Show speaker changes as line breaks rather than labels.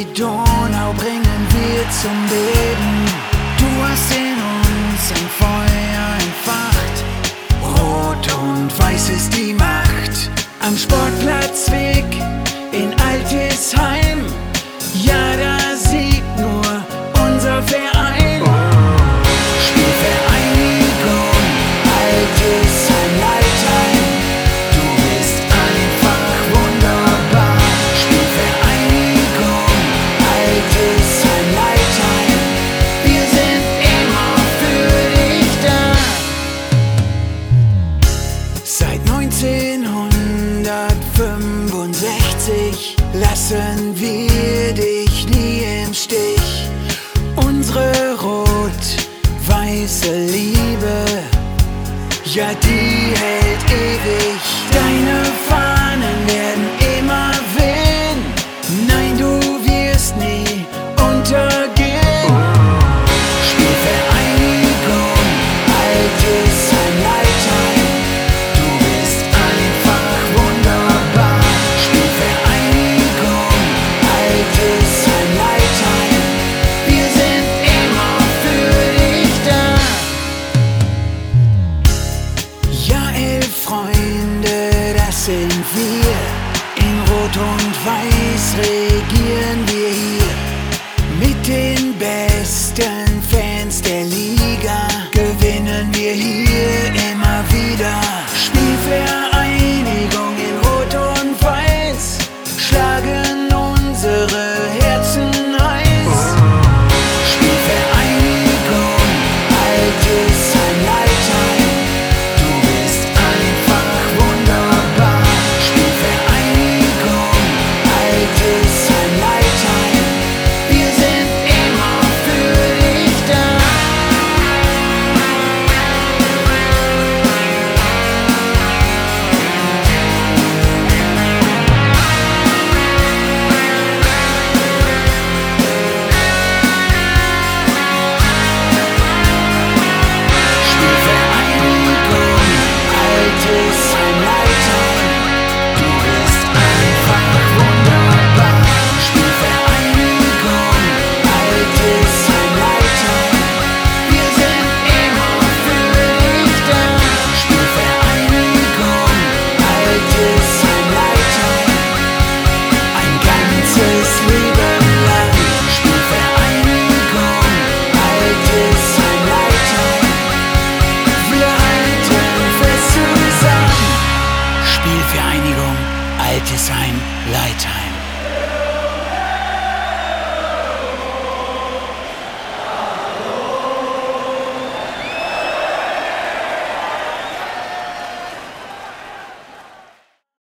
Donau bringen wir zum Beben. Du hast in uns ein Feuer entfacht. Rot und weiß ist die Macht. Am Sportplatzweg in Altesheim, ja, da siegt nur unser Verein. Spielvereinigung Altesheim Leitheim, du bist einfach wunderbar. Spielvereinigung Altesheim Leitheim, wir sind immer für dich da. Seit 1965 lassen wir dich nie im Stich. Unsere rot-weiße Liebe, ja, die hält ewig. Deine Fahnen werden immer wehen. Nein, du wirst nie untergehen. Spielvereinigung Altesheim Leitheim, du bist einfach wunderbar. Spielvereinigung Altesheim Leitheim, wir sind immer für dich da. Ja, 11 Freunde, das sind wir. In Rot und Weiß regieren wir hier. Mit den besten Fans der Liga gewinnen wir hier immer wieder. Spielvereinigung